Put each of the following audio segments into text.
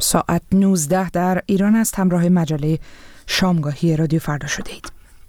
ساعت 19 در ایران است. همراه مجله شامگاهی رادیو فردا شده اید.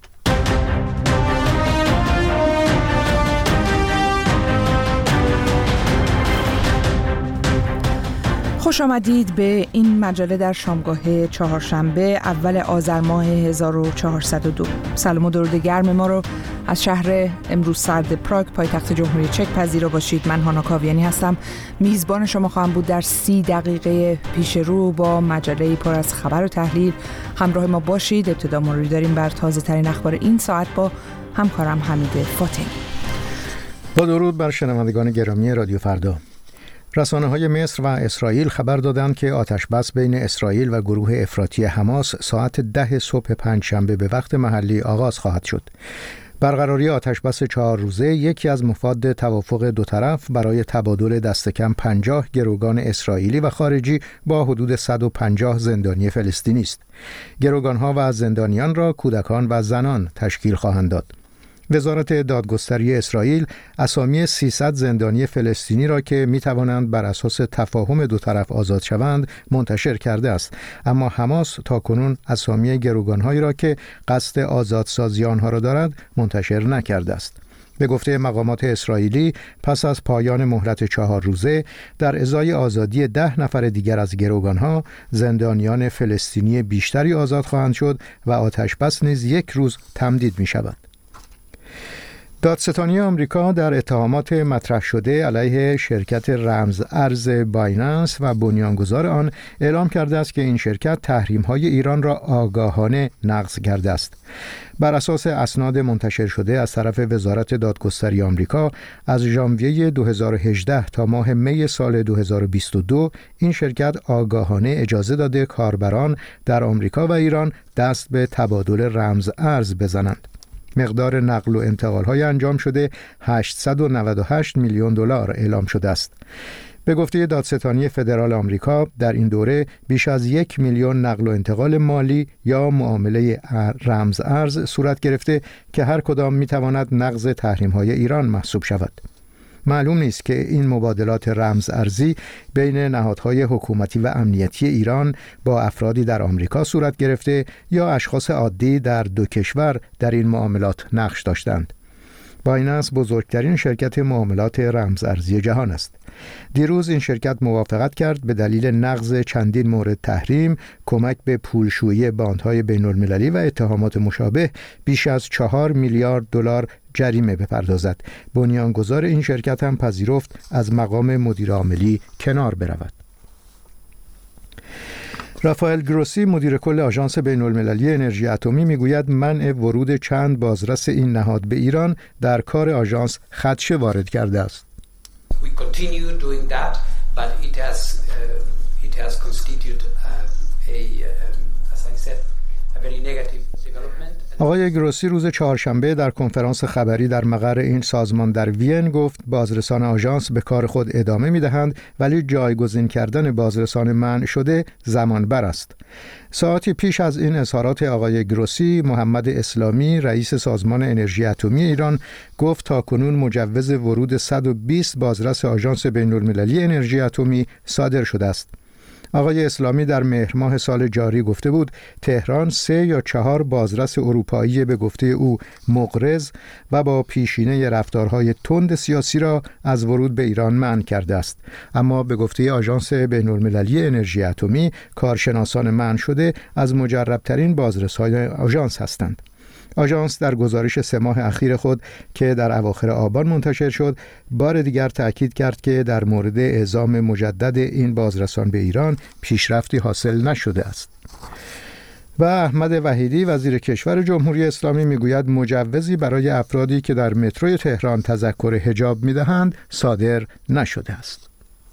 خوش آمدید به این مجله در شامگاه چهارشنبه اول آذر ماه 1402. سلام و درود گرم ما رو از شهر امروز سرد پراگ پایتخت جمهوری چک پذیرا باشید. من هانا کاویانی هستم. میزبان شما خواهم بود در 30 دقیقه پیش رو با مجله پر از خبر و تحلیل. همراه ما باشید. ابتدا مروری داریم بر تازه ترین اخبار این ساعت با همکارم حمید فاطمی. با درود بر شنوندگان گرامی رادیو فردا. رسانه‌های مصر و اسرائیل خبر دادند که آتش‌بس بین اسرائیل و گروه افراطی حماس ساعت 10 صبح پنجشنبه به وقت محلی آغاز خواهد شد. برقراری آتش‌بس 4 روزه یکی از مفاد توافق دو طرف برای تبادل دست کم 50 گروگان اسرائیلی و خارجی با حدود 150 زندانی فلسطینی است. گروگان‌ها و زندانیان را کودکان و زنان تشکیل خواهند داد. وزارت دادگستری اسرائیل اسامی 300 زندانی فلسطینی را که می‌توانند بر اساس تفاهم دو طرف آزاد شوند منتشر کرده است، اما حماس تاکنون اسامی گروگان‌هایی را که قصد آزادسازی آنها را دارد منتشر نکرده است. به گفته مقامات اسرائیلی پس از پایان مهلت 4 روزه در ازای آزادی 10 نفر دیگر از گروگان‌ها زندانیان فلسطینی بیشتری آزاد خواهند شد و آتش‌بس نیز 1 روز تمدید می‌شود. دادستانی آمریکا در اتهامات مطرح شده علیه شرکت رمز ارز بایننس و بنیانگذار آن اعلام کرده است که این شرکت تحریم‌های ایران را آگاهانه نقض کرده است. بر اساس اسناد منتشر شده از طرف وزارت دادگستری آمریکا از ژانویه 2018 تا ماه می سال 2022 این شرکت آگاهانه اجازه داده کاربران در آمریکا و ایران دست به تبادل رمز ارز بزنند. مقدار نقل و انتقال‌های انجام شده 898 میلیون دلار اعلام شده است. به گفته دادستانی فدرال آمریکا در این دوره بیش از 1 میلیون نقل و انتقال مالی یا معامله رمز ارز صورت گرفته که هر کدام می‌تواند نقض تحریم‌های ایران محسوب شود. معلوم نیست که این مبادلات رمز ارزی بین نهادهای حکومتی و امنیتی ایران با افرادی در آمریکا صورت گرفته یا اشخاص عادی در دو کشور در این معاملات نقش داشتند. بایننس بزرگترین شرکت معاملات رمز ارزی جهان است. دیروز این شرکت موافقت کرد به دلیل نقض چندین مورد تحریم، کمک به پولشویی باندهای بین المللی و اتهامات مشابه بیش از 4 میلیارد دلار جریمه بپردازد. بنیانگذار این شرکت هم پذیرفت از مقام مدیر عاملی کنار برود. رافائل گروسی مدیر کل آژانس بین المللی انرژی اتمی میگوید منع ورود چند بازرس این نهاد به ایران در کار آژانس خدشه وارد کرده است. We continue doing that, but it has constituted as I said, a very negative development. آقای گروسی روز چهارشنبه در کنفرانس خبری در مقر این سازمان در وین گفت بازرسان آژانس به کار خود ادامه می‌دهند ولی جایگزین کردن بازرسان منع شده زمان بر است. ساعتی پیش از این اظهارات آقای گروسی، محمد اسلامی رئیس سازمان انرژی اتمی ایران گفت تاکنون مجوز ورود 120 بازرس آژانس بین‌المللی انرژی اتمی صادر شده است. آقای اسلامی در مهر ماه سال جاری گفته بود تهران 3 یا 4 بازرس اروپایی به گفته او مغرض و با پیشینه رفتارهای تند سیاسی را از ورود به ایران منع کرده است، اما به گفته آژانس بین‌المللی انرژی اتمی کارشناسان منع شده از مجربترین بازرس‌های آژانس هستند. آژانس در گزارش 3 ماه اخیر خود که در اواخر آبان منتشر شد بار دیگر تأکید کرد که در مورد اعزام مجدد این بازرسان به ایران پیشرفتی حاصل نشده است. و احمد وحیدی وزیر کشور جمهوری اسلامی میگوید مجوزی برای افرادی که در متروی تهران تذکر حجاب میدهند صادر نشده است.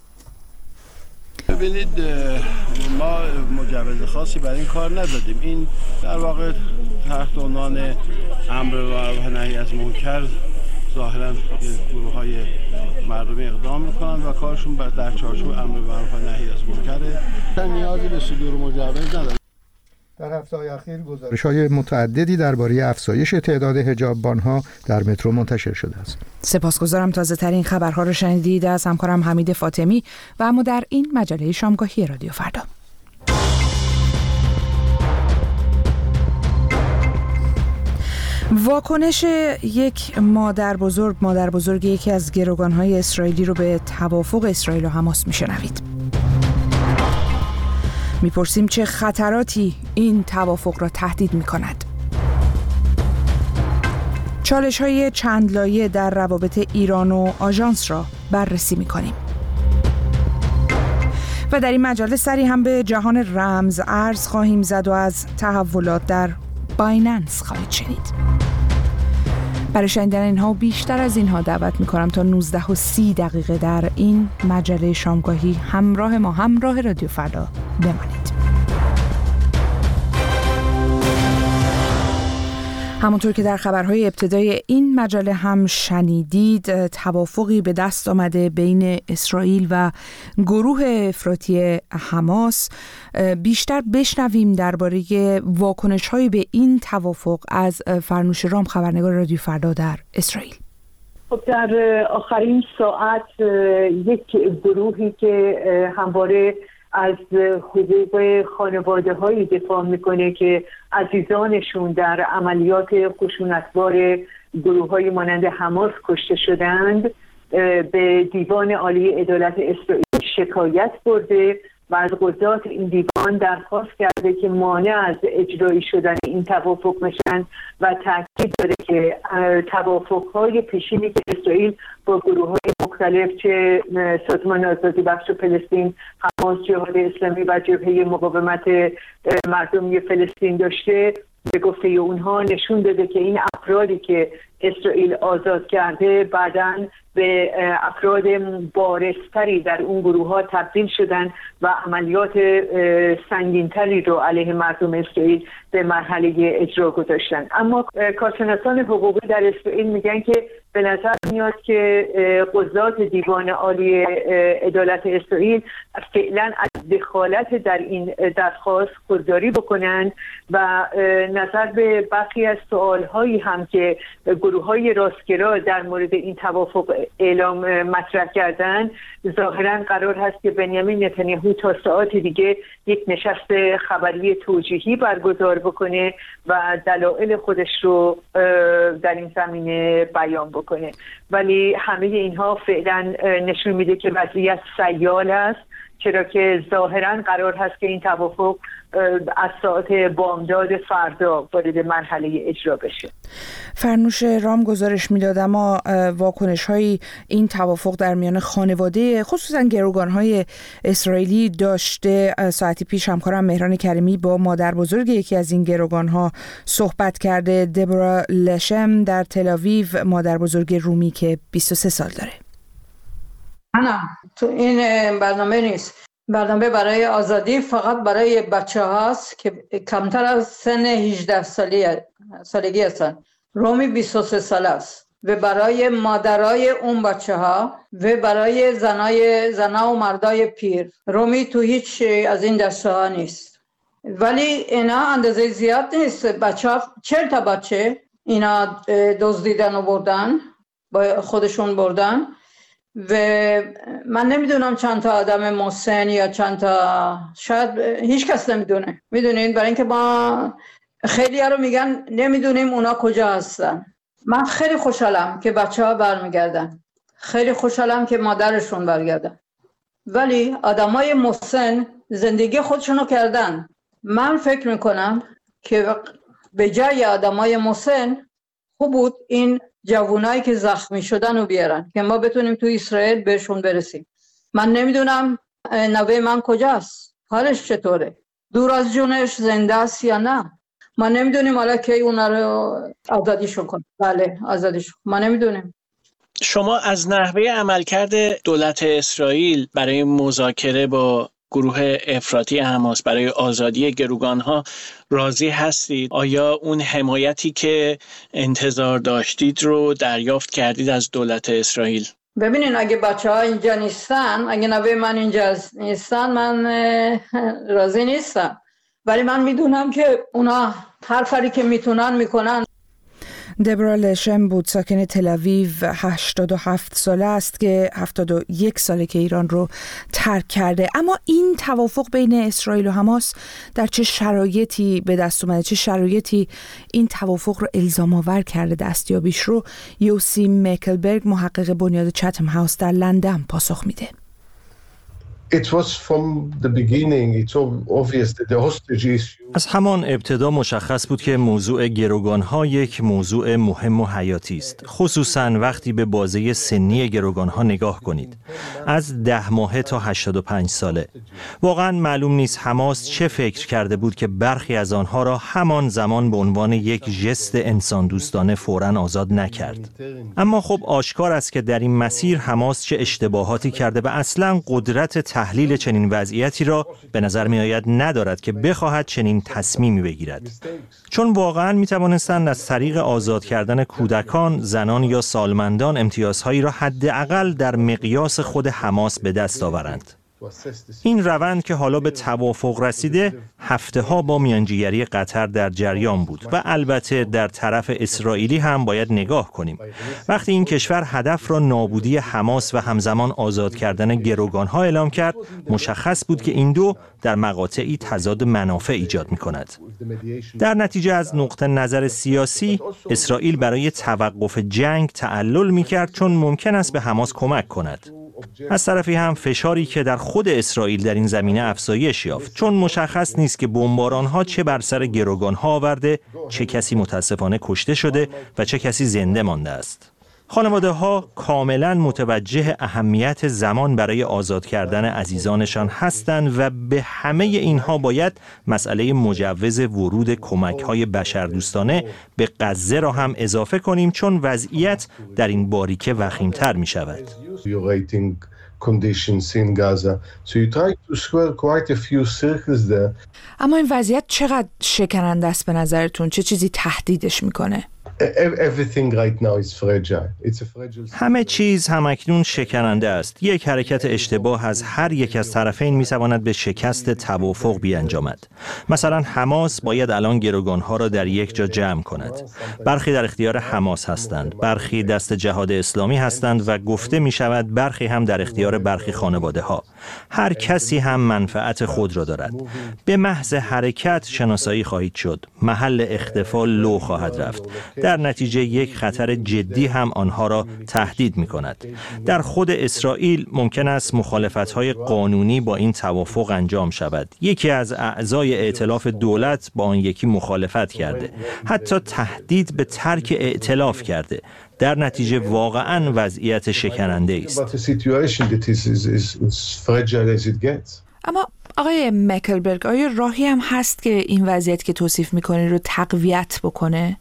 ببینید ما مجوز خاصی برای این کار ندادیم. این در واقع تحت عنوان امر و نهی از منکر ظاهرا گروه‌های مردمی اقدام میکنن و کارشون در چارچوب امر و نهی از منکره. نیازی به صدور مجوز نداره. در هفته‌های اخیر گزارش‌های متعددی درباره افزایش تعداد حجاببان‌ها در مترو منتشر شده است. سپاسگزارم. تازه‌ترین خبرها رو شنیدید از همکارم حمید فاطمی و اما در این مجله شامگاهی رادیو فردا. واکنش یک مادر بزرگ یکی از گروگان‌های اسرائیلی رو به توافق اسرائیل و حماس میشنوید. میپرسیم چه خطراتی این توافق را تهدید میکند. چالش‌های چند لایه در روابط ایران و آژانس را بررسی میکنیم. و در این مجله سری هم به جهان رمز ارز خواهیم زد و از تحولات در بایننس خواهید شنید. برای شنیدن اینها و بیشتر از اینها دعوت میکنم تا 19:30 در این مجله شامگاهی همراه رادیو فردا بمانید. همونطور که در خبرهای ابتدای این مجله هم شنیدید، توافقی به دست آمده بین اسرائیل و گروه افراطی حماس. بیشتر بشنویم درباره واکنش‌هایی به این توافق از فرنوش رام، خبرنگار رادیو فردا در اسرائیل. خب در آخرین ساعت یک گروهی که همواره از حقوق خانواده‌هایی دفاع میکنه که عزیزانشون در عملیات خشونتبار گروه‌های مانند حماس کشته شدند، به دیوان عالی عدالت اسرائیل شکایت برده و از قضات این دیوان درخواست کرده که مانع از اجرایی شدن این توافق بشن و تاکید داره که توافق‌های پیشینی که اسرائیل با گروه‌های مختلف، چه سازمان آزادی بخش فلسطین، حماس، جهاد اسلامی و جبهه مقاومت مردمی فلسطین داشته، به گفته اونها نشون داده که این افرادی که اسرائیل آزاد کرده بعداً به افراد بارزتری در اون گروه ها تبدیل شدن و عملیات سنگینتری رو علیه مردم اسرائیل به مرحله اجرا گذاشتن. اما کارشناسان حقوقی در اسرائیل میگن که به نظر میاد که قضات دیوان عالی عدالت اسرائیل فعلا از دخالت در این درخواست خودداری بکنند و نظر به برخی از سوالهایی هم که گروه‌های راستگرا در مورد این توافق اعلام مطرح کردن، ظاهراً قرار هست که بنیامین نتانیاهو تا ساعات دیگه یک نشست خبری توجیهی برگزار بکنه و دلایل خودش رو در این زمینه بیان بکنه. ولی همه اینها فعلا نشون میده که وضعیت سیال است، چرا که ظاهراً قرار هست که این توافق از ساعت بامداد فردا وارد مرحله اجرا بشه. فرنوش رام گزارش میداد، اما واکنش‌های این توافق در میان خانواده خصوصا گروگان‌های اسرائیلی داشته. ساعتی پیش همکارم مهران کریمی با مادر بزرگ یکی از این گروگان‌ها صحبت کرده، دبورا لشم در تل‌آویو، مادر بزرگ رومی که 23 سال داره. نه، تو این برنامه نیست. برنامه برای آزادی فقط برای بچه هاست که کمتر از سن 18 سالگی هستن. رومی 23 ساله است و برای مادرای اون بچه ها و برای زنا و مردای پیر. رومی تو هیچ از این دسته ها نیست، ولی اینا اندازه زیاد نیست. بچه ها 40 تا بچه اینا دزدیدن و بردن، با خودشون بردن و من نمیدونم چند تا آدم محسن یا چند تا، شاید هیچ کس نمیدونه. میدونین، برای اینکه ما خیلی ها رو میگن نمیدونیم اونا کجا هستن. من خیلی خوشحالم که بچه ها برمیگردن، خیلی خوشحالم که مادرشون برگردن، ولی آدمای محسن زندگی خودشونو کردن. من فکر میکنم که به جای آدمای محسن خوب بود این جوانایی که زخمی شدن رو بیارن که ما بتونیم تو اسرائیل بهشون برسیم. من نمیدونم نوه من کجاست، حالش چطوره، دور از جونش زنده است یا نه. ما نمیدونیم حالا که اونا رو آزادیشون کنه. بله آزادیشون، ما نمیدونیم. شما از نحوه عملکرد دولت اسرائیل برای مذاکره با گروه افراطی حماس برای آزادی گروگانها راضی هستید؟ آیا اون حمایتی که انتظار داشتید رو دریافت کردید از دولت اسرائیل؟ ببینین، اگه بچه ها اینجا نیستن، اگه نوه من اینجا نیستن، من راضی نیستم، ولی من میدونم که اونا هر کاری که میتونن میکنن. دبرا لشم بود، ساکن تل‌آویو، 87 ساله است که 71 ساله که ایران رو ترک کرده. اما این توافق بین اسرائیل و حماس در چه شرایطی به دست اومده؟ چه شرایطی این توافق رو الزام آور کرده دستیابیش رو؟ یوسی میکلبرگ، محقق بنیاد چتم هاوس در لندن، پاسخ میده. از همان ابتدا مشخص بود که موضوع گروگان‌ها یک موضوع مهم و حیاتی است، خصوصاً وقتی به بازه سنی گروگان‌ها نگاه کنید، از 10 ماهه تا 85 ساله. واقعاً معلوم نیست حماس چه فکر کرده بود که برخی از آنها را همان زمان به عنوان یک ژست انسان دوستانه فوراً آزاد نکرد. اما خب آشکار است که در این مسیر حماس چه اشتباهاتی کرده و اصلاً قدرت تحلیل چنین وضعیتی را به نظر می آید ندارد که بخواهد چنین تصمیمی بگیرد، چون واقعاً می توانستند از طریق آزاد کردن کودکان، زنان یا سالمندان امتیازهایی را حداقل در مقیاس خود حماس به دست آورند. این روند که حالا به توافق رسیده هفته‌ها با میانجیگری قطر در جریان بود و البته در طرف اسرائیلی هم باید نگاه کنیم. وقتی این کشور هدف را نابودی حماس و همزمان آزاد کردن گروگان‌ها اعلام کرد، مشخص بود که این دو در مقاطعی تضاد منافع ایجاد می‌کند. در نتیجه از نقطه نظر سیاسی، اسرائیل برای توقف جنگ تعلل می‌کرد چون ممکن است به حماس کمک کند. از طرفی هم فشاری که در خود اسرائیل در این زمینه افزایش یافت، چون مشخص نیست که بمباران‌ها چه بر سر گروگان‌ها آورده، چه کسی متاسفانه کشته شده و چه کسی زنده مانده است. خانواده‌ها کاملاً متوجه اهمیت زمان برای آزاد کردن عزیزانشان هستند و به همه اینها باید مسئله مجوز ورود کمک‌های بشردوستانه به غزه را هم اضافه کنیم، چون وضعیت در این باریکه وخیم‌تر می‌شود. اما این وضعیت چقدر شکننده است به نظرتون؟ چه چیزی تهدیدش میکنه؟ همه چیز همکنون شکننده است. یک حرکت اشتباه از هر یک از طرفین میتواند به شکست توافق بیانجامد. مثلا حماس باید الان گروگانها را در یک جا جمع کند. برخی در اختیار حماس هستند، برخی دست جهاد اسلامی هستند و گفته می شود برخی هم در اختیار برخی خانواده ها. هر کسی هم منفعت خود را دارد. به محض حرکت شناسایی خواهید شد. محل اختفا لو خواهد رفت. در نتیجه یک خطر جدی هم آنها را تهدید می کند. در خود اسرائیل ممکن است مخالفت‌های قانونی با این توافق انجام شود. یکی از اعضای ائتلاف دولت با آن یکی مخالفت کرده. حتی تهدید به ترک ائتلاف کرده. در نتیجه واقعاً وضعیت شکننده است. اما آقای میکلبرگ، آیا راهی هم هست که این وضعیت که توصیف می‌کنید رو تقویت بکنه؟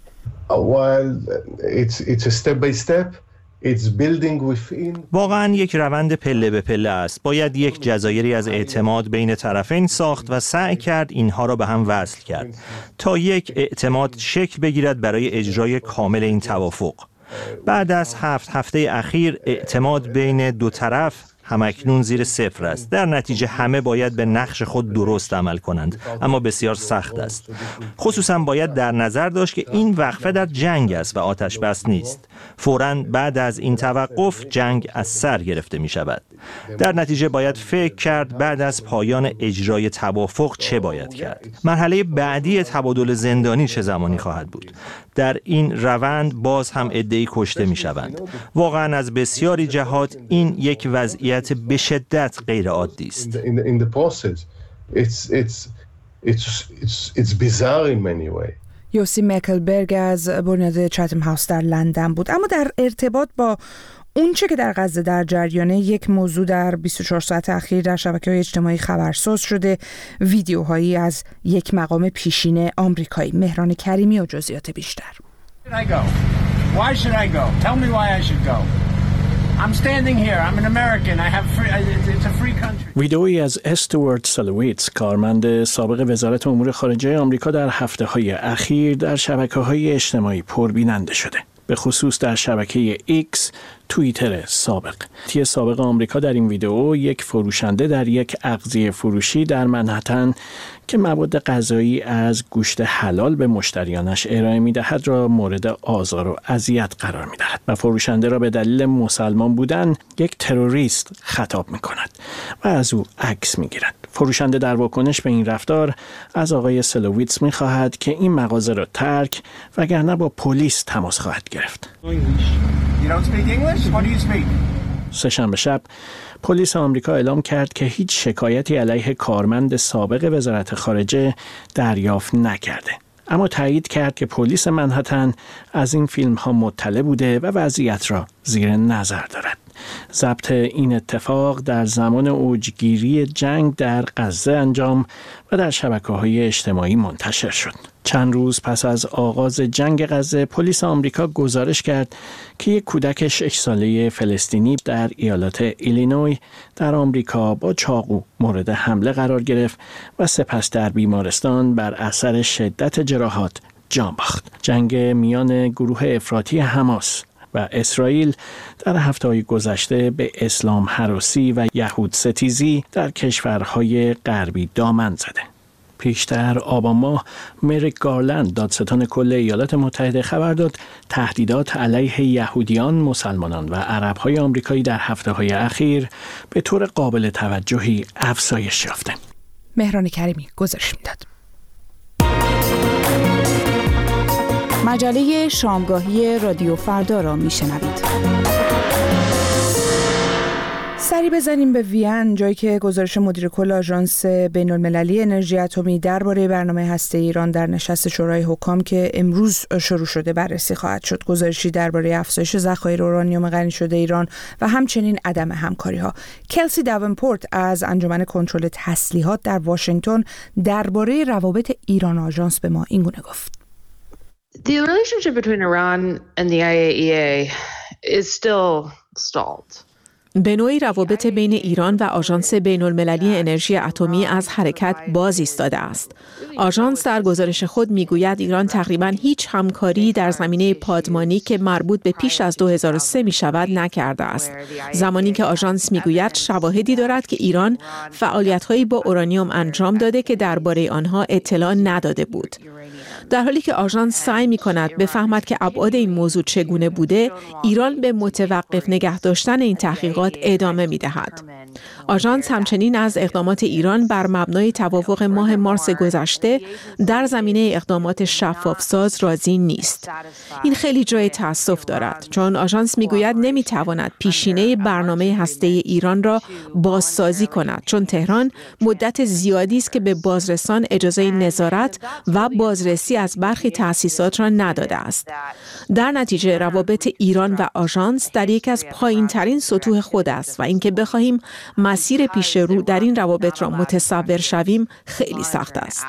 واقعاً یک روند پله به پله است. باید یک جزایری از اعتماد بین طرفین ساخت و سعی کرد اینها را به هم وصل کرد تا یک اعتماد شکل بگیرد برای اجرای کامل این توافق. بعد از 7 هفته اخیر اعتماد بین دو طرف همکنون زیر صفر است. در نتیجه همه باید به نقش خود درست عمل کنند، اما بسیار سخت است. خصوصا باید در نظر داشت که این وقفه در جنگ است و آتش بس نیست. فوراً بعد از این توقف جنگ از سر گرفته می شود. در نتیجه باید فکر کرد بعد از پایان اجرای توافق چه باید کرد. مرحله بعدی تبادل زندانی چه زمانی خواهد بود؟ در این روند باز هم عده‌ای کشته می شوند. واقعاً از بسیاری جهات این یک وضعیت به شدت غیر عادی است. یوسی میکلبرگ از بنیاد چتم هاوس در لندن بود. اما در ارتباط با اونچه که در غزه در جریانه، یک موضوع در 24 ساعت اخیر در شبکه‌های اجتماعی خبرساز شده، ویدیوهایی از یک مقام پیشین آمریکایی. مهران کریمی و جزئیات بیشتر. ویدئویی از استوارت سالویتز، کارمند سابق وزارت امور خارجه آمریکا، در هفته‌های اخیر در شبکه‌های اجتماعی پربیننده شده. به خصوص در شبکه ایکس، توییتر سابق آمریکا در این ویدئو یک فروشنده در یک اغذیه فروشی در منهتن که مواد غذایی از گوشت حلال به مشتریانش ارائه می‌دهد را مورد آزار و اذیت قرار می‌دهد و فروشنده را به دلیل مسلمان بودن یک تروریست خطاب می‌کند و از او عکس می‌گیرد. فروشنده در واکنش به این رفتار از آقای سلوویتس می‌خواهد که این مغازه را ترک وگرنه با پلیس تماس خواهد گرفت. سه‌شنبه شب پلیس آمریکا اعلام کرد که هیچ شکایتی علیه کارمند سابق وزارت خارجه دریافت نکرده، اما تایید کرد که پلیس منهتن از این فیلم ها مطلع بوده و وضعیت را زیر نظر دارد. ضبط این اتفاق در زمان اوجگیری جنگ در غزه انجام و در شبکه‌های اجتماعی منتشر شد. چند روز پس از آغاز جنگ غزه، پلیس آمریکا گزارش کرد که یک کودک 6 ساله فلسطینی در ایالات ایلینوی در آمریکا با چاقو مورد حمله قرار گرفت و سپس در بیمارستان بر اثر شدت جراحات جان باخت. جنگ میان گروه افراطی حماس و اسرائیل در هفته‌های گذشته به اسلام هراسی و یهود ستیزی در کشورهای غربی دامن زده. پیشتر آبان ماه مریک گارلند دادستان کل ایالات متحده خبر داد تهدیدات علیه یهودیان، مسلمانان و عرب‌های آمریکایی در هفته‌های اخیر به طور قابل توجهی افزایش یافته. مهران کریمی گزارش میداد. مجله شامگاهی رادیو فردا را میشنوید. سری بزنیم به وین، جایی که گزارش مدیر کل آژانس بین‌المللی انرژی اتمی درباره برنامه هسته ایران در نشست شورای حکام که امروز شروع شده بررسی خواهد شد. گزارشی درباره افزایش ذخایر اورانیوم غنی شده ایران و همچنین عدم همکاری‌ها. کلسی داونپورت از انجمن کنترل تسلیحات در واشنگتن درباره روابط ایران و آژانس به ما اینگونه گفت. The relationship between Iran and the IAEA is still stalled. به نوعی روابط بین ایران و آژانس بین‌المللی انرژی اتمی از حرکت باز ایستاده است. آژانس در گزارش خود میگوید ایران تقریباً هیچ همکاری در زمینه پادمانی که مربوط به پیش از 2003 می شود نکرده است. زمانی که آژانس میگوید شواهدی دارد که ایران فعالیت‌هایی با اورانیوم انجام داده که درباره آنها اطلاع نداده بود. در حالی که آژانس سعی می‌کند بفهمد که ابعاد این موضوع چگونه بوده، ایران به متوقف نگه داشتن این تحقیقات ادامه می‌دهد. آژانس همچنین از اقدامات ایران بر مبنای توافق ماه مارس گذشته در زمینه اقدامات شفاف‌ساز راضی نیست. این خیلی جای تأسف دارد، چون آژانس میگوید نمیتواند پیشینه برنامه هسته ایران را بازسازی کند، چون تهران مدت زیادی است که به بازرسان اجازه نظارت و بازرسی از برخی تأسیسات را نداده است. در نتیجه روابط ایران و آژانس در یک از پایین‌ترین سطوح خود است و اینکه بخواهیم مسیر پیش رو در این روابط را متصور شویم خیلی سخت است.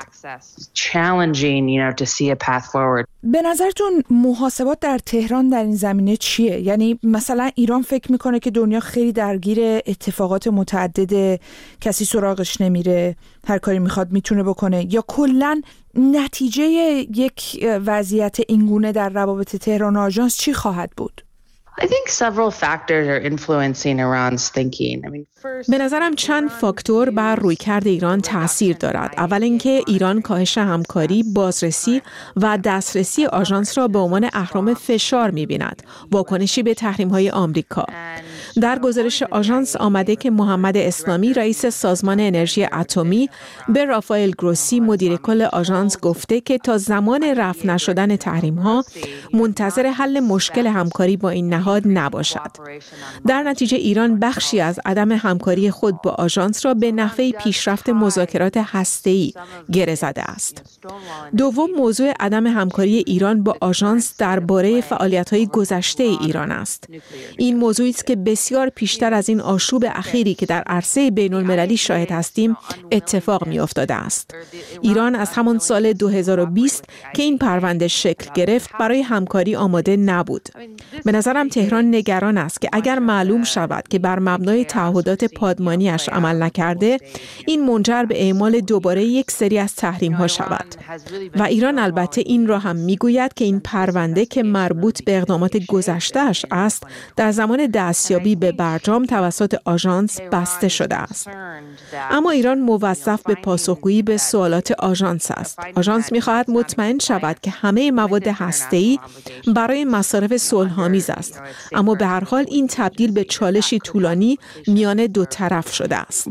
به نظرتون محاسبات در تهران در این زمینه چیه؟ یعنی مثلا ایران فکر میکنه که دنیا خیلی درگیر اتفاقات متعدد، کسی سراغش نمیره، هر کاری میخواد میتونه بکنه، یا کلاً نتیجه یک وضعیت اینگونه در روابط تهران و آژانس چی خواهد بود؟ I think several factors are influencing Iran's thinking. به نظرم چند فاکتور بر رویکرد ایران تأثیر دارد. اول اینکه ایران کاهش همکاری، بازرسی و دسترسی آژانس را به عنوان اهرم فشار می‌بیند، واکنشی به تحریم‌های آمریکا. در گزارش آژانس آمده که محمد اسلامی رئیس سازمان انرژی اتمی به رافائل گروسی مدیر کل آژانس گفته که تا زمان رفع نشدن تحریم‌ها منتظر حل مشکل همکاری با این نهاد نباشد. در نتیجه ایران بخشی از عدم همکاری خود با آژانس را به نحوه پیشرفت مذاکرات هسته‌ای گره زده است. دوم، موضوع عدم همکاری ایران با آژانس درباره فعالیت‌های گذشته ایران است. این موضوعی است که بسیار پیشتر از این آشوب اخیری که در عرصه بین المللی شاهد هستیم اتفاق می افتاده است. ایران از همان سال 2020 که این پرونده شکل گرفت برای همکاری آماده نبود. به نظرم تهران نگران است که اگر معلوم شود که بر مبنای تعهدات پادمانیش عمل نکرده، این منجر به اعمال دوباره یک سری از تحریم‌ها شود. و ایران البته این را هم میگوید که این پرونده که مربوط به اقدامات گذشته‌اش است، در زمان دستیابی به برجام توسط آژانس بسته شده است. اما ایران موظف به پاسخگویی به سوالات آژانس است. آژانس می‌خواهد مطمئن شود که همه مواد هسته‌ای برای مصارف صلح‌آمیز است. اما به هر حال این تبدیل به چالشی طولانی میان دو طرف شده است.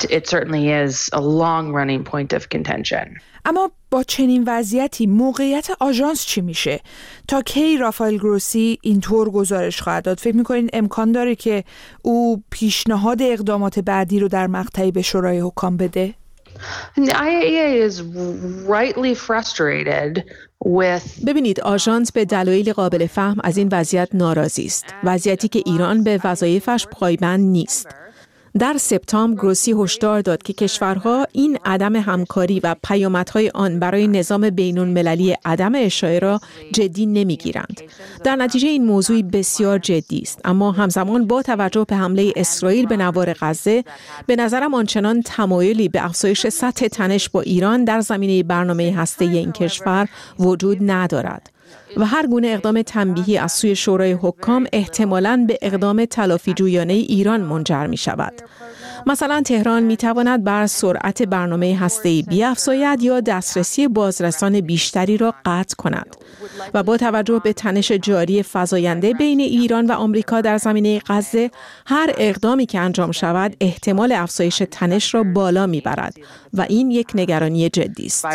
اما با چنین وضعیتی موقعیت آژانس چی میشه؟ تا کی رافائل گروسی اینطور گزارش خواهد داد؟ فکر میکنین امکان داره که او پیشنهاد اقدامات بعدی رو در مقطعی به شورای حکام بده؟ ببینید، آژانس به دلایل قابل فهم از این وضعیت ناراضی است. وضعیتی که ایران به وظایفش پایبند نیست. در سپتامبر گروسی هشدار داد که کشورها این عدم همکاری و پیامدهای آن برای نظام بین‌المللی عدم اشاعه را جدی نمیگیرند. در نتیجه این موضوع بسیار جدی است، اما همزمان با توجه به حمله اسرائیل به نوار غزه، به نظرم آنچنان تمایلی به افزایش سطح تنش با ایران در زمینه برنامه هسته‌ای این کشور وجود ندارد. و هر گونه اقدام تنبیهی از سوی شورای حکام احتمالاً به اقدام تلافی‌جویانه ایران منجر می شود. مثلا تهران می تواند بر سرعت برنامه هسته‌ای بیفزاید یا دسترسی بازرسان بیشتری را قطع کند. و با توجه به تنش جاری فزاینده بین ایران و آمریکا در زمینه غزه، هر اقدامی که انجام شود احتمال افزایش تنش را بالا می برد و این یک نگرانی جدی است.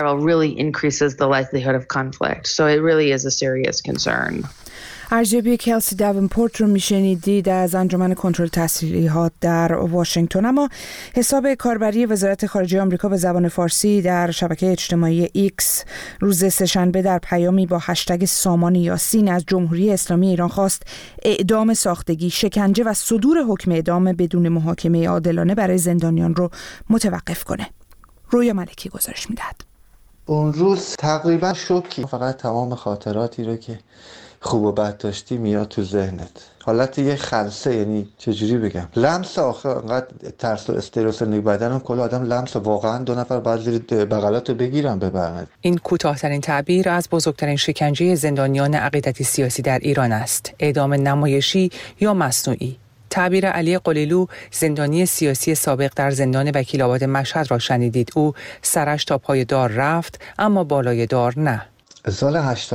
ارزیابی کلسی داونپورت رو میشنیدید از انجمن کنترل تسلیحات در واشنگتن. اما حساب کاربری وزارت خارجه آمریکا به زبان فارسی در شبکه اجتماعی ایکس روز سه‌شنبه در پیامی با هشتگ سامان یاسین از جمهوری اسلامی ایران خواست اعدام ساختگی، شکنجه و صدور حکم اعدام بدون محاکمه عادلانه برای زندانیان رو متوقف کنه. رویا ملکی گزارش میدهد. اون روز تقریبا شوکی، فقط تمام خاطراتی رو که خوب و بد داشتی میاد تو ذهنت. حالت یه خلسه، یعنی چجوری بگم، لمس آخه انقدر ترس و استرس نگ بدن و کل آدم لمس، واقعا دو نفر بعد زیر بغلاتو بگیرن ببرن. این کوتاه‌ترین تعبیر از بزرگترین شکنجه زندانیان عقیدتی سیاسی در ایران است. اعدام نمایشی یا مصنوعی. تعبیر علی قلیلو، زندانی سیاسی سابق در زندان وکیل‌آباد مشهد را شنیدید. او سرش تا پای دار رفت اما بالای دار نه. سال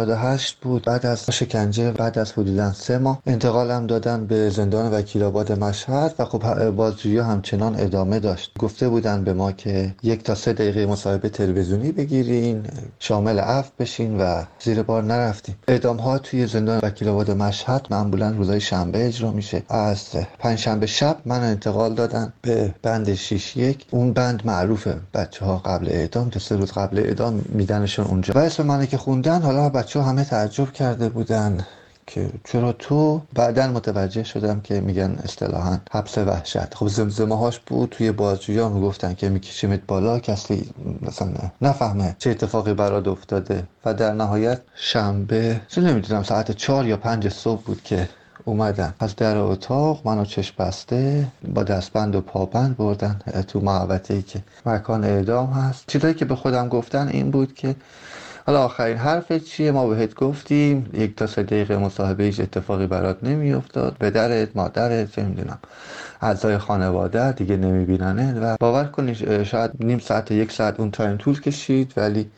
88 بود. بعد از شکنجه، بعد از حدوداً 3 ماه انتقالم دادن به زندان وکیل‌آباد مشهد و خب بازجویی همچنان ادامه داشت. گفته بودن به ما که 1 تا 3 دقیقه مصاحبه تلویزیونی بگیرین، شامل عفو بشین و زیر بار نرفتیم. اعدام‌ها توی زندان وکیل‌آباد مشهد معمولاً روزهای شنبه اجرا میشه. از پنجشنبه شب من انتقال دادن به بند 6-1. اون بند معروفه، بچه‌ها قبل اعدام 2-3 روز قبل اعدام میدنشون اونجا. و اسم منو که حالا بچه‌ها همه تعجب کرده بودن که چرا تو. بعدن متوجه شدم که میگن اصطلاحاً حبس وحشت. خب زمزمه هاش بود توی بازجویی‌ها، میگفتن که میکشیمت بالا، کسی مثلا نفهمه چه اتفاقی برات افتاده. و در نهایت شنبه نمیدونم ساعت 4 یا 5 صبح بود که اومدن از در اتاق منو چشم بسته با دستبند و پابند بردن تو محوطه‌ای که مکان اعدام هست. چیزایی که به خودم گفتن این بود که حالا آخرین حرفت چیه؟ ما بهت گفتیم 1 تا 3 دقیقه مصاحبه، هیچ اتفاقی برات نمیافتاد، پدرت، مادرت، چه میدونم اعضای خانواده دیگه نمیبیننه. و باور کنید شاید نیم ساعت 1 ساعت اون تایم طول کشید، ولی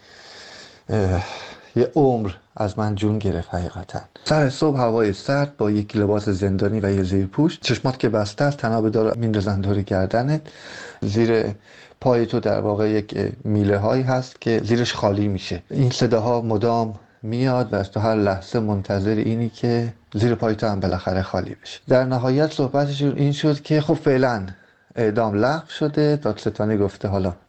یه عمر از من جون گرفت حقیقتا. سر صبح هوای سرد با یک لباس زندانی و یه زیرپوش، چشمات که بسته است، تناب دار میندازن دور گردنت، زیر پای تو در واقع یک میله هایی هست که زیرش خالی میشه. این صداها مدام میاد و تو هر لحظه منتظر اینی که زیر پای تو هم بالاخره خالی بشه. در نهایت صحبتشون این شد که خب فعلا اعدام لغو شده، دادستانی گفته حالا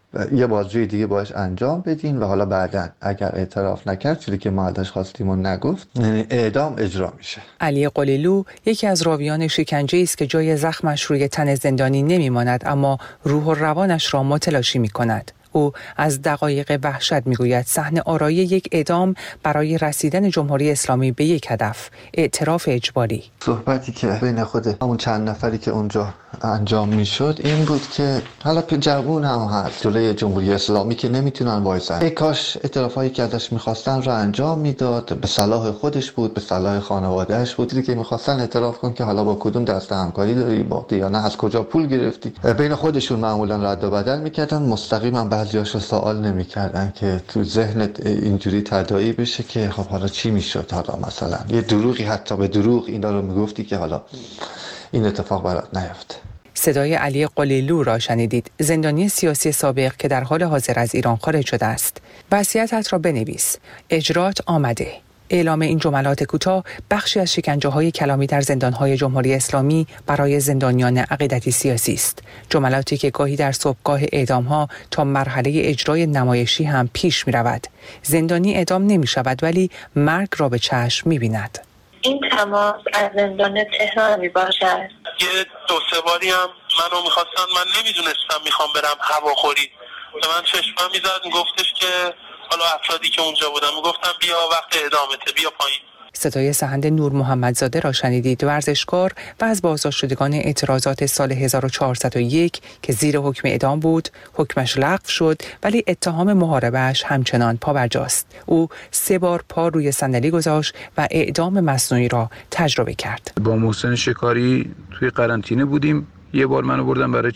یه بازجویی دیگه باش انجام بدین و حالا بعداً اگر اعتراف نکرد، چیزی که ما ازش خواستیم و نگفت، اعدام اجرا میشه. علی قلیلو یکی از راویان شکنجه است که جای زخمش روی تن زندانی نمیماند، اما روح و روانش را متلاشی میکند. او از دقایق وحشت میگوید صحنه آرایی یک اعدام برای رسیدن جمهوری اسلامی به یک هدف، اعتراف اجباری. صحبتی که بین خود همون چند نفری که اونجا انجام میشد این بود که حالا جوون هم هست جلوی جمهوری اسلامی که نمیتونن وایسن، ای کاش اعترافایی که ازش میخواستن رو انجام میداد، به صلاح خودش بود، به صلاح خانوادهش بود. چیزی که میخواستن اعتراف کن که حالا با کدوم دسته همکاری داری، با یا نه از کجا پول گرفتی. بین خودشون معمولا رد و بدل میکردن، مستقیما بعضیاش رو سوال نمیکردن که تو ذهنت اینجوری تداعی بشه که خب حالا چی میشد، حالا مثلا یه دروغی حتی به دروغ اینا رو میگفتی که حالا این اتفاق برات نیفته. صدای علی قلیلو را شنیدید، زندانی سیاسی سابق که در حال حاضر از ایران خارج شده است. وصیتت را بنویس، اجرات آمده. اعلام این جملات کوتاه بخشی از شکنجه‌های کلامی در زندان‌های جمهوری اسلامی برای زندانیان عقیدتی سیاسی است. جملاتی که گاهی در صبحگاه اعدام‌ها تا مرحله اجرای نمایشی هم پیش می‌رود. زندانی اعدام نمی‌شود ولی مرگ را به چشم می‌بیند. این تماس از زندان تهران میباشد. یه 2-3 باری هم منو میخواستن، من نمیدونستم میخوام برم هواخوری، به من چشمم میزد، میگفتش که حالا افرادی که اونجا بودن میگفتن بیا وقت اعدامته، بیا پایین. صدای سحند نور محمدزاده را شنیدید، ورزشکار و از بازداشتگان اعتراضات سال 1401 که زیر حکم اعدام بود. حکمش لغو شد ولی اتهام محاربه‌اش همچنان پابرجاست. او 3 بار پا روی صندلی گذاشت و اعدام مصنوعی را تجربه کرد. با محسن شکاری توی قرنطینه بودیم، یه بار منو بردن برای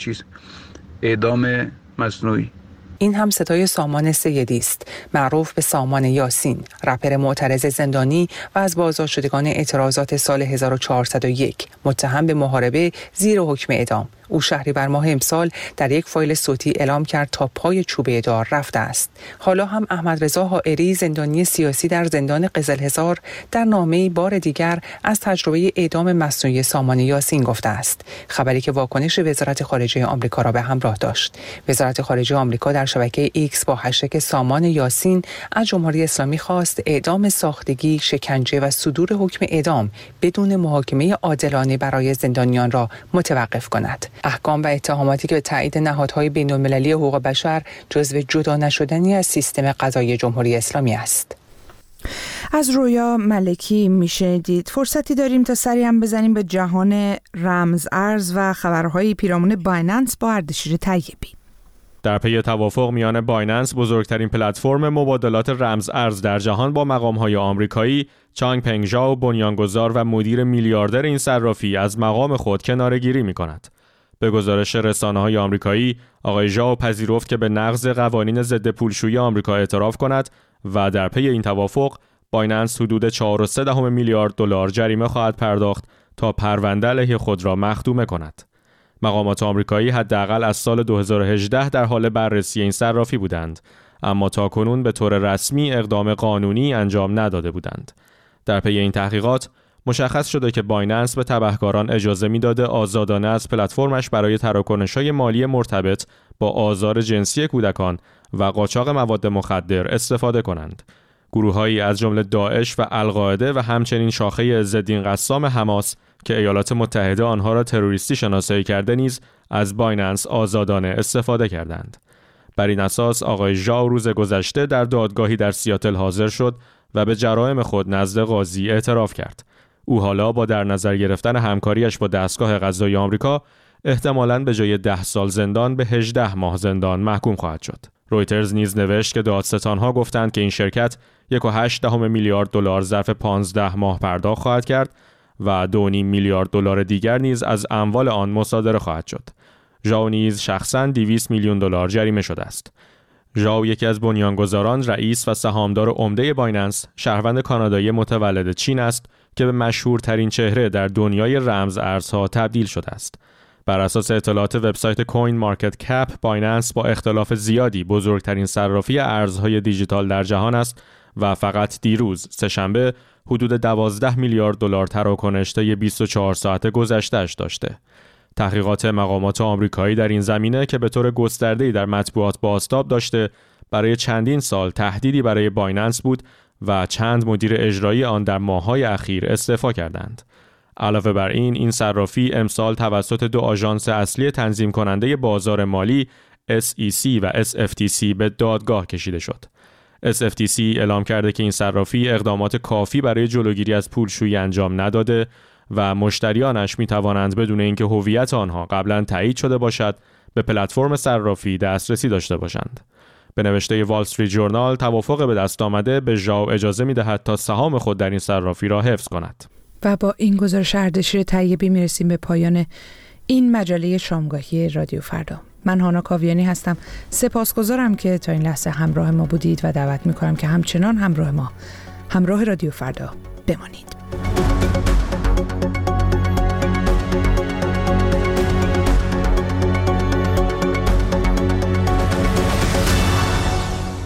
اعدام مصنوعی. این هم صدای سامان سیدی است، معروف به سامان یاسین، رپر معترض زندانی و از بازداشتگان اعتراضات سال 1401 متهم به محاربه زیر حکم اعدام. او شهریور ماه امسال در یک فایل صوتی اعلام کرد تا پای چوبه دار رفته است. حالا هم احمد رضا حائری، زندانی سیاسی در زندان قزلحصار، در نامه‌ای بار دیگر از تجربه اعدام مصنوعی سامان یاسین گفته است. خبری که واکنش وزارت خارجه آمریکا را به همراه داشت. وزارت خارجه آمریکا در شبکه ایکس با هشتگ سامان یاسین از جمهوری اسلامی خواست اعدام ساختگی، شکنجه و صدور حکم اعدام بدون محاکمه عادلانه برای زندانیان را متوقف کند. احکام و اتهاماتی که به تایید نهادهای بین‌المللی حقوق بشر جزو جدا نشدنی از سیستم قضایی جمهوری اسلامی است. از رویا ملکی میشنیدید. فرصتی داریم تا سری هم بزنیم به جهان رمز ارز و خبرهای پیرامون بایننس با اردشیر طیبی. در پی توافق میان بایننس، بزرگترین پلتفرم مبادلات رمز ارز در جهان، با مقام‌های آمریکایی، چانگ پنگ ژائو، بنیانگذار و مدیر میلیاردر این صرافی، از مقام خود کناره‌گیری می‌کند. به گزارش رسانه‌های آمریکایی، آقای ژائو پذیرفت که به نقض قوانین ضد پولشویی آمریکا اعتراف کند و در پی این توافق بایننس حدود 4.3 میلیارد دلار جریمه خواهد پرداخت تا پرونده علیه خود را مخدومه کند. مقامات آمریکایی حداقل از سال 2018 در حال بررسی این صرافی بودند، اما تاکنون به طور رسمی اقدام قانونی انجام نداده بودند. در پی این تحقیقات مشخص شده که بایننس به تبهکاران اجازه میداده آزادانه از پلتفرمش برای تراکنش‌های مالی مرتبط با آزار جنسی کودکان و قاچاق مواد مخدر استفاده کنند. گروه‌هایی از جمله داعش و القاعده و همچنین شاخه عزالدین قسام حماس که ایالات متحده آنها را تروریستی شناسایی کرده نیز از بایننس آزادانه استفاده کردند. بر این اساس آقای ژائو روز گذشته در دادگاهی در سیاتل حاضر شد و به جرایم خود نزد قاضی اعتراف کرد. او حالا با در نظر گرفتن همکاریش با دستگاه قضایی آمریکا احتمالاً به جای 10 سال زندان به 18 ماه زندان محکوم خواهد شد. رویترز نیز نوشت که دادستان‌ها گفتند که این شرکت 1.8 میلیارد دلار ظرف 15 ماه پرداخت خواهد کرد و 2.5 میلیارد دلار دیگر نیز از اموال آن مصادره خواهد شد. ژائو نیز شخصاً 200 میلیون دلار جریمه شده است. ژائو یکی از بنیانگذاران، رئیس و سهامدار عمده بایننس، شهروند کانادایی متولد چین است که به مشهورترین چهره در دنیای رمز ارزها تبدیل شده است. بر اساس اطلاعات وبسایت کوین مارکت کپ، بایننس با اختلاف زیادی بزرگترین صرافی ارزهای دیجیتال در جهان است و فقط دیروز سه‌شنبه حدود 12 میلیارد دلار تراکنش طی 24 ساعت گذشته‌اش داشته. تحقیقات مقامات آمریکایی در این زمینه که به طور گسترده‌ای در مطبوعات بازتاب داشته، برای چندین سال تهدیدی برای بایننس بود و چند مدیر اجرایی آن در ماه‌های اخیر استعفا کردند. علاوه بر این صرافی امسال توسط دو آژانس اصلی تنظیم کننده بازار مالی SEC و SFTC به دادگاه کشیده شد. SFTC اعلام کرده که این صرافی اقدامات کافی برای جلوگیری از پولشویی انجام نداده و مشتریانش می توانند بدون اینکه هویت آنها قبلا تایید شده باشد به پلتفرم صرافی دسترسی داشته باشند. به نوشته وال استریت ژورنال، توافق به دست آمده به ژائو اجازه می دهد تا سهام خود در این صرافی را حفظ کند. و با این گزارش اردشیر طیبی می رسیم به پایان این مجله شامگاهی رادیو فردا. من هانا کاویانی هستم. سپاسگزارم که تا این لحظه همراه ما بودید و دعوت می کنم که همچنان همراه رادیو فردا بمانید.